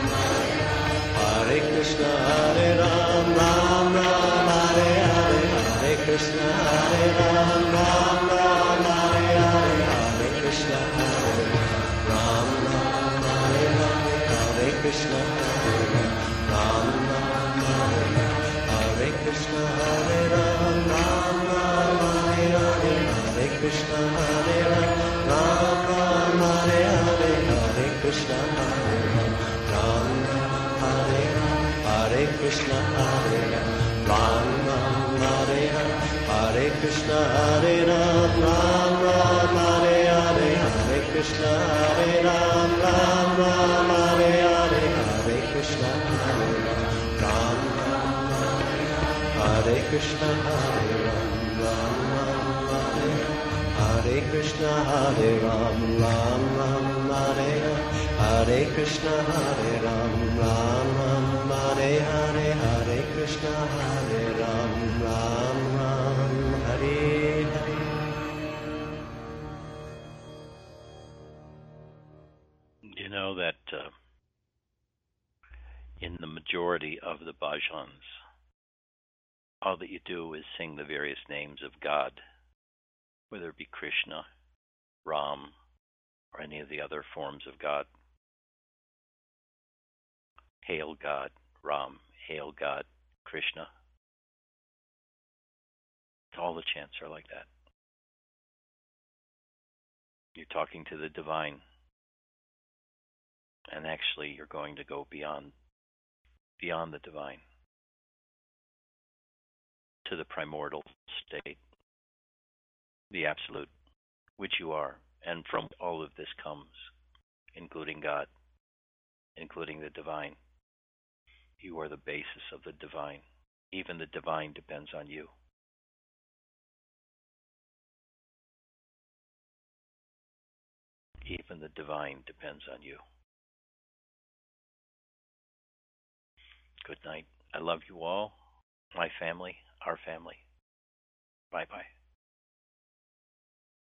Hare Krishna Hare Ram Ram Ram Hare Hare Hare Krishna Hare Ram Ram Ram Hare Hare Hare Krishna Hare Ram Ram Hare Hare Hare Krishna Hare Ram Ram Hare Hare Krishna Hare Ram Ram Ram Hare Hare Hare Krishna Hare Ram Ram Hare Hare Hare Krishna Hare Ram Ram Hare Hare Krishna Hare Ram Ram Hare Hare Krishna Hare Ram Ram Ram Hare Hare Hare Krishna Hare Ram Ram Ram Hare Hare Hare Krishna Hare Ram Ram Hare Krishna Hare Ram Ram Hare Hare Krishna Hare Ram Ram Hare Hare Krishna Hare Ram Ram Hare Hare Hare Krishna Hare Ram Ram Hare Hare. You know that in the majority of the bhajans, all that you do is sing the various names of God, whether it be Krishna, Ram, or any of the other forms of God. Hail God, Ram, hail God, Krishna. All the chants are like that. You're talking to the divine, and actually you're going to go beyond the divine to the primordial state, the absolute, which you are, and from all of this comes, including God, including the divine. You are the basis of the divine. Even the divine depends on you. Even the divine depends on you. Good night. I love you all, my family, our family. Bye-bye.